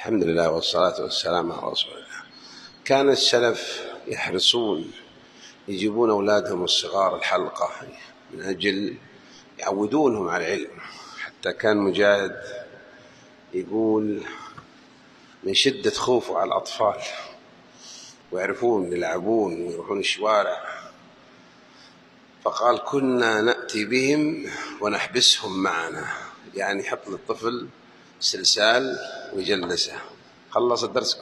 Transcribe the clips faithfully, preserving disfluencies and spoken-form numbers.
الحمد لله والصلاة والسلام على رسول الله. كان السلف يحرصون يجيبون أولادهم الصغار الحلقة من أجل يعودونهم على العلم. حتى كان مجاهد يقول من شدة خوفه على الأطفال ويعرفون يلعبون ويروحون الشوارع، فقال كنا نأتي بهم ونحبسهم معنا، يعني يحط للطفل سلسال ويجلسه، خلص الدرس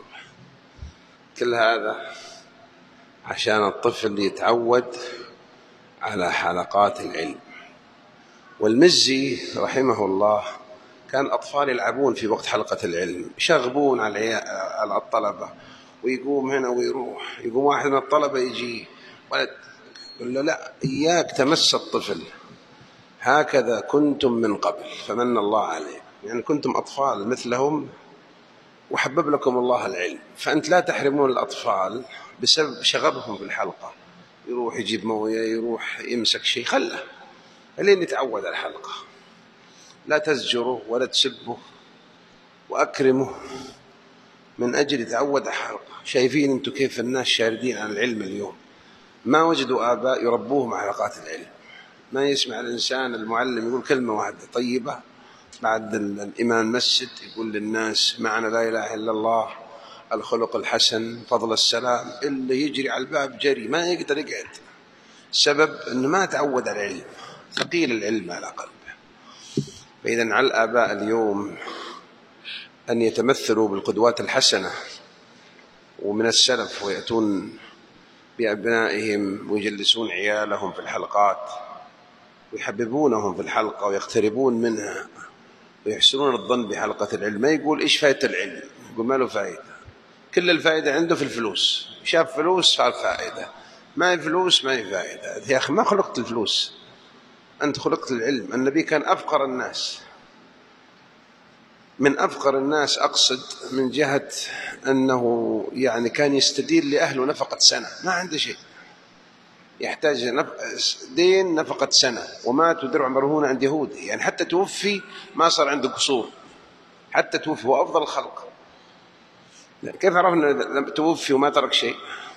كل هذا عشان الطفل يتعود على حلقات العلم. والمزي رحمه الله كان الأطفال يلعبون في وقت حلقة العلم، يشغبون على الطلبة ويقوم هنا ويروح، يقوم واحد من الطلبة يجي ولد يقول له لا إياك تمس الطفل، هكذا كنتم من قبل فمن الله عليكم، يعني كنتم أطفال مثلهم وحبب لكم الله العلم، فأنت لا تحرمون الأطفال بسبب شغبهم في الحلقة، يروح يجيب موية، يروح يمسك شيء، خله لين يتعود على الحلقة، لا تزجره ولا تسبه وأكرمه من أجل يتعود على الحلقة. شايفين أنتم كيف الناس شاردين عن العلم اليوم، ما وجدوا آباء يربوهم على حلقات العلم. ما يسمع الإنسان المعلم يقول كلمة واحدة طيبة بعد الإمام مسجد يقول للناس معنى لا إله إلا الله، الخلق الحسن، فضل السلام، اللي يجري على الباب جري ما يقدر يقعد، السبب أنه ما تعود على العلم، ثقيل العلم على قلبه. فإذا على الآباء اليوم أن يتمثلوا بالقدوات الحسنة ومن السلف، ويأتون بأبنائهم ويجلسون عيالهم في الحلقات ويحببونهم في الحلقة ويقتربون منها ويحسنون الظن بحلقة العلم. ما يقول إيش فائدة العلم، يقول ما له فائدة، كل الفائدة عنده في الفلوس، شاف فلوس صار فائدة، ما هي فلوس ما هي فائدة. يا أخي ما خلقت الفلوس، أنت خلقت العلم. النبي كان أفقر الناس، من أفقر الناس أقصد من جهة أنه يعني كان يستدين لأهله نفقة سنة، ما عنده شيء، يحتاج دين نفقة سنة، ومات ودرع مرهون عند يهودي، يعني حتى توفي ما صار عنده قصور، حتى توفي هو أفضل الخلق. كيف عرفنا لما توفي وما ترك شيء؟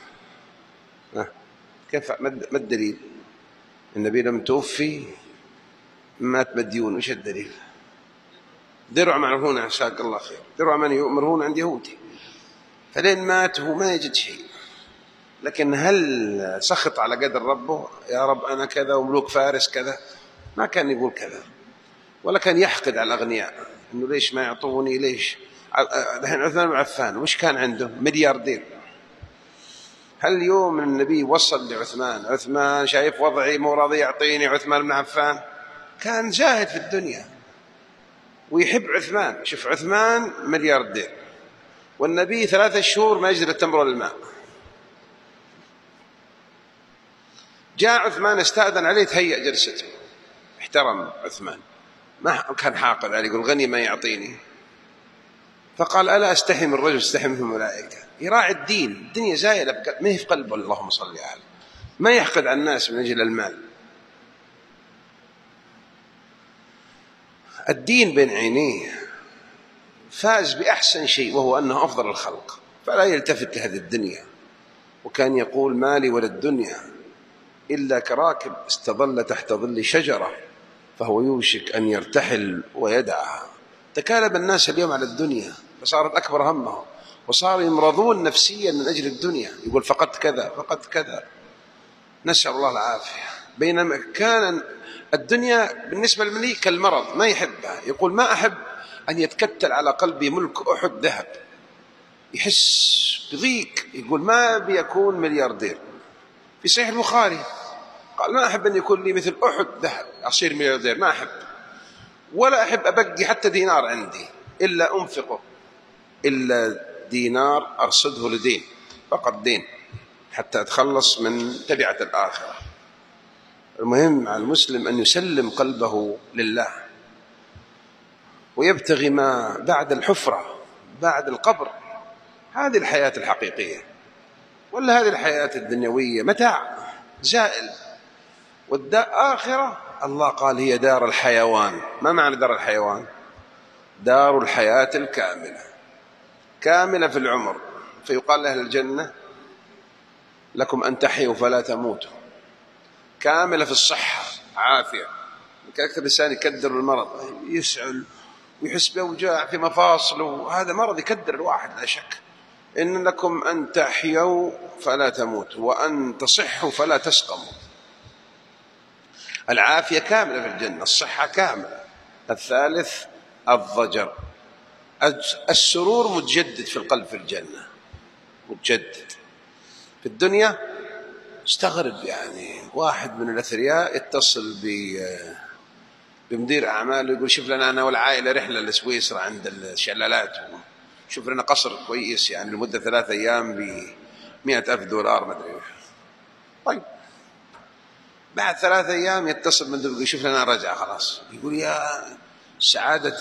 كيف ما الدليل؟ النبي لما توفي مات مديون، وش الدليل؟ درع مرهون، عساك الله خير، درع مرهون عند يهودي، فلين مات هو ما يجد شيء. لكن هل سخط على قدر ربه؟ يا رب أنا كذا وملوك فارس كذا، ما كان يقول كذا، ولا كان يحقد على الأغنياء إنه ليش ما يعطوني، ليش. الحين عثمان بن عفان وش كان عنده؟ ملياردير. هل اليوم النبي وصل لعثمان، عثمان شايف وضعي مو راضي يعطيني عثمان بن عفان؟ كان زاهد في الدنيا ويحب عثمان. شوف عثمان ملياردير والنبي ثلاثة شهور ما يجري التمر ولا الماء. جاء عثمان استأذن عليه تهيأ جلسته، احترم عثمان، ما كان حاقد عليه يقول غني ما يعطيني، فقال ألا أستحي من الرجل استحي منه الملائكة. يراعي الدين، الدنيا زايلة ما هي في قلبه، اللهم صل عليه، ما يحقد على الناس من أجل المال. الدين بين عينيه، فاز بأحسن شيء وهو أنه أفضل الخلق، فلا يلتفت لهذه الدنيا. وكان يقول مالي ولا الدنيا إلا كراكب استظل تحت ظل شجرة فهو يوشك أن يرتحل ويدعها. تكالب الناس اليوم على الدنيا فصارت أكبر همهم، وصاروا يمرضون نفسيا من أجل الدنيا، يقول فقدت كذا فقدت كذا، نسأل الله العافية. بينما كان الدنيا بالنسبة للملي كالمرض ما يحبها، يقول ما أحب أن يتكتل على قلبي ملك أحد ذهب، يحس بضيق، يقول ما بيكون ملياردير. في صحيح البخاري قال ما أحب أن يكون لي مثل أحد ذهب أصير ملياردير، ما أحب، ولا أحب أبقي حتى دينار عندي إلا أنفقه، إلا دينار أرصده لدين، فقط دين حتى أتخلص من تبعة الآخرة. المهم على المسلم أن يسلم قلبه لله ويبتغي ما بعد الحفرة بعد القبر، هذه الحياة الحقيقية، ولا هذه الحياة الدنيوية متاع زائل. والآخرة الله قال هي دار الحيوان. ما معنى دار الحيوان؟ دار الحياة الكاملة. كاملة في العمر، فيقال لأهل الجنة لكم أن تحيوا فلا تموتوا. كاملة في الصحة، عافية، أكثر الإنسان يكدر المرض، يسعل ويحس بأوجاع في مفاصله، هذا مرض يكدر الواحد لا شك. إن لكم أن تحيوا فلا تموتوا وأن تصحوا فلا تسقموا. العافية كاملة في الجنة، الصحة كاملة. الثالث الضجر، السرور متجدد في القلب في الجنة، متجدد. في الدنيا استغرب يعني واحد من الأثرياء يتصل بمدير أعمال يقول شوف لنا أنا والعائلة رحلة لسويسرا عند الشلالات، شوف لنا قصر كويس يعني لمدة ثلاثة أيام بمئة ألف دولار ما أدري. طيب بعد ثلاثة أيام يتصل من يقول شوف لنا رجعة خلاص. يقول يا سعادة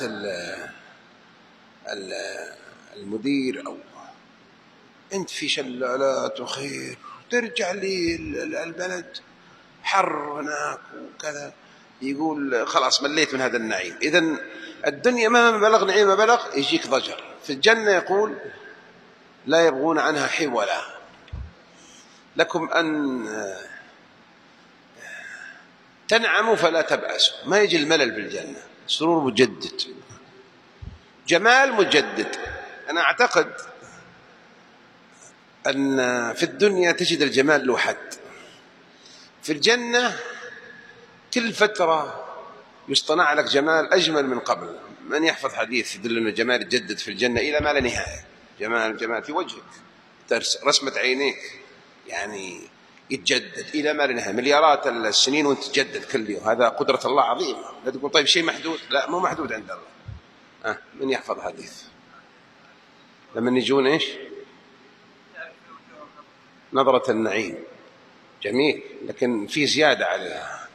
المدير أو أنت في شلالات وخير، ترجع لي البلد حر هناك وكذا. يقول خلاص مليت من هذا النعيم. إذن الدنيا ما بلغ نعيم ما بلغ يجيك ضجر. في الجنة يقول لا يبغون عنها حولا، لكم أن تنعموا فلا تبأسوا، ما يجي الملل بالجنة. سرور مجدد، جمال مجدد. أنا أعتقد أن في الدنيا تجد الجمال له حد، في الجنة كل فترة يصطنع لك جمال أجمل من قبل. من يحفظ حديث يدل أن الجمال يتجدد في الجنة إلى ما لا نهاية. جمال جمال في وجهك، رسمة عينيك يعني يتجدد إلى ما لا نهاية، مليارات السنين وانت تجدد كل يوم. هذا قدرة الله عظيمة. لا تقول طيب شيء محدود، لا مو محدود عند الله. أه من يحفظ حديث لما يجون إيش نظرة النعيم جميل، لكن في زيادة عليها.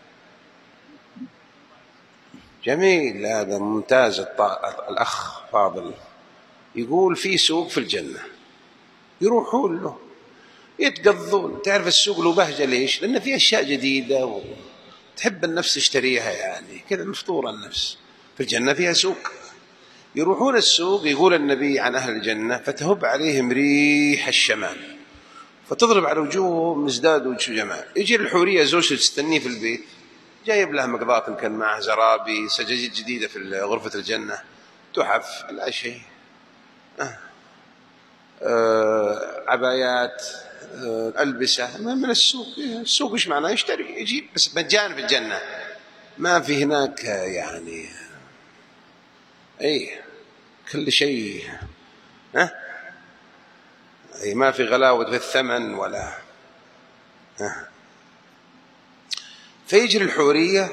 جميل، هذا ممتاز. الأخ فاضل يقول في سوق في الجنة يروحون له يتقضون. تعرف السوق له بهجة ليش؟ لأن فيه أشياء جديدة وتحب النفس تشتريها، يعني كذا مفطورة النفس. في الجنة فيها سوق، يروحون السوق. يقول النبي عن أهل الجنة فتهب عليهم ريح الشمال فتضرب على وجوههم ازداد وجه جمال. يجي الحورية زوجته تستنيه في البيت، جايب لها مقضاة إن كان معه زرابي، سجاجيد جديدة في غرفة الجنة، تحف، لا شيء، أه. أه عبايات، أه ألبسة من السوق. السوق إيش معناه؟ يشتري يجيب، بس مجان في الجنة، ما في هناك يعني أي كل شيء، ها أي ما في غلاوة في الثمن ولا ها. فيجري الحورية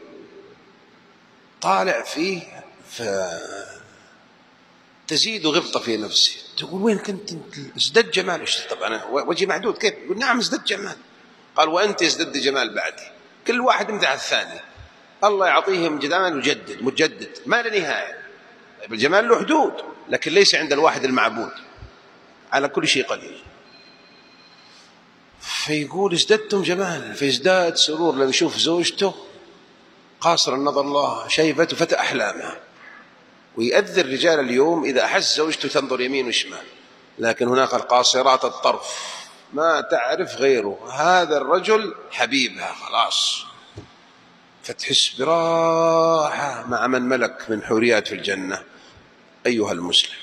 طالع فيه فتزيد غبطة في نفسي، تقول وين كنت ازدد جمال؟ طبعا وجهي معدود كيف؟ يقول نعم ازدد جمال. قال وأنت ازدد جمال بعدي. كل واحد مدح الثاني، الله يعطيهم جمال مجدد مجدد ما لا نهاية. الجمال له حدود، لكن ليس عند الواحد المعبود، على كل شيء قدير. فيقول ازددتم جمال، فيزداد سرور لما يشوف زوجته قاصر النظر الله شيبته فتى أحلامها. ويؤذي الرجال اليوم إذا أحس زوجته تنظر يمين وشمال، لكن هناك القاصرات الطرف ما تعرف غيره، هذا الرجل حبيبها خلاص، فتحس براحة مع من ملك من حوريات في الجنة. أيها المسلم،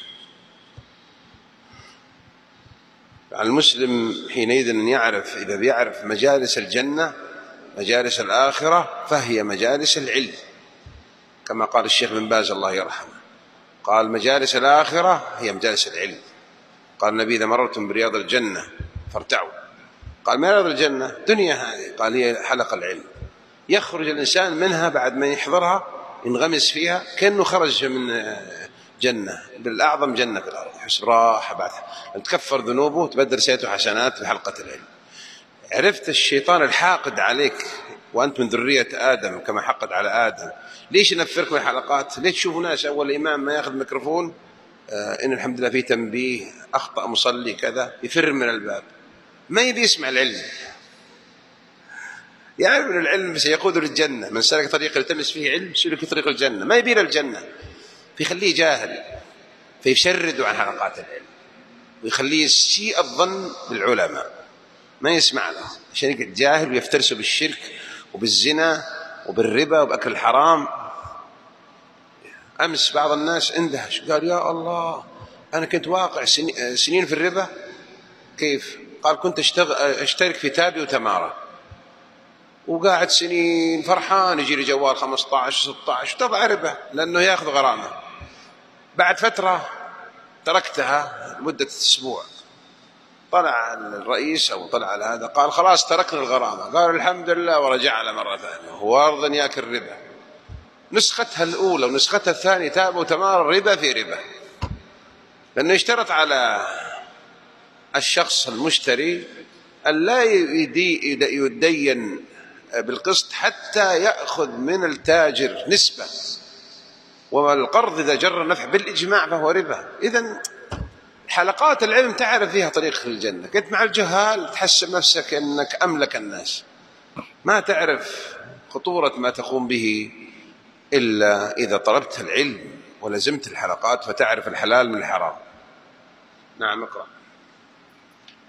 المسلم حينئذ أن يعرف، إذا بيعرف مجالس الجنة مجالس الآخرة فهي مجالس العلم، كما قال الشيخ بن باز الله يرحمه، قال مجالس الآخرة هي مجالس العلم. قال النبي إذا مررتم برياض الجنة فارتعوا. قال ما رياض الجنة؟ دنيا هذه. قال هي حلق العلم، يخرج الإنسان منها بعد ما يحضرها ينغمس فيها كأنه خرج من جنة، بالأعظم جنة في الأرض، يحس راحة بعدها، تكفر ذنوبه تبدل سيئته حسنات في حلقة العلم. عرفت الشيطان الحاقد عليك وأنت من ذرية آدم كما حقد على آدم، ليش ينفرك من الحلقات؟ ليش تشوفوا ناس أول الإمام ما يأخذ ميكروفون آه إن الحمد لله في تنبيه أخطأ مصلي كذا، يفر من الباب، ما يبي يسمع العلم، يعرف من العلم سيقود للجنة. من سلك طريق يلتمس فيه علم سلك طريق الجنة، ما يبي للجنة، فيخليه جاهل. فيشرد عن حلقات العلم ويخليه يسيء الظن بالعلماء، ما يسمع له عشان يقعد جاهل ويفترسه بالشرك وبالزنا وبالربا وبأكل الحرام. أمس بعض الناس اندهش قال يا الله أنا كنت واقع سنين في الربا. كيف؟ قال كنت اشترك في تابي وتمارة وقاعد سنين فرحان، يجي لي جوال خمسة عشر ستة عشر طبعا ربا لأنه يأخذ غرامة. بعد فترة تركتها لمدة أسبوع، طلع الرئيس أو طلع هذا قال خلاص تركنا الغرامة، قال الحمد لله ورجع على مرة ثانية هو أرضا يأكل ربا. نسختها الأولى ونسختها الثانية تاب وتمار ربا في ربا، لأنه اشترط على الشخص المشتري أن لا يدين بالقسط حتى يأخذ من التاجر نسبة، والقرض إذا جر النفع بالإجماع فهو ربا. إذن حلقات العلم تعرف فيها طريق الجنة. كنت مع الجهال تحسب نفسك أنك أملك الناس، ما تعرف خطورة ما تقوم به إلا إذا طلبت العلم ولزمت الحلقات فتعرف الحلال من الحرام. نعم اقرأ.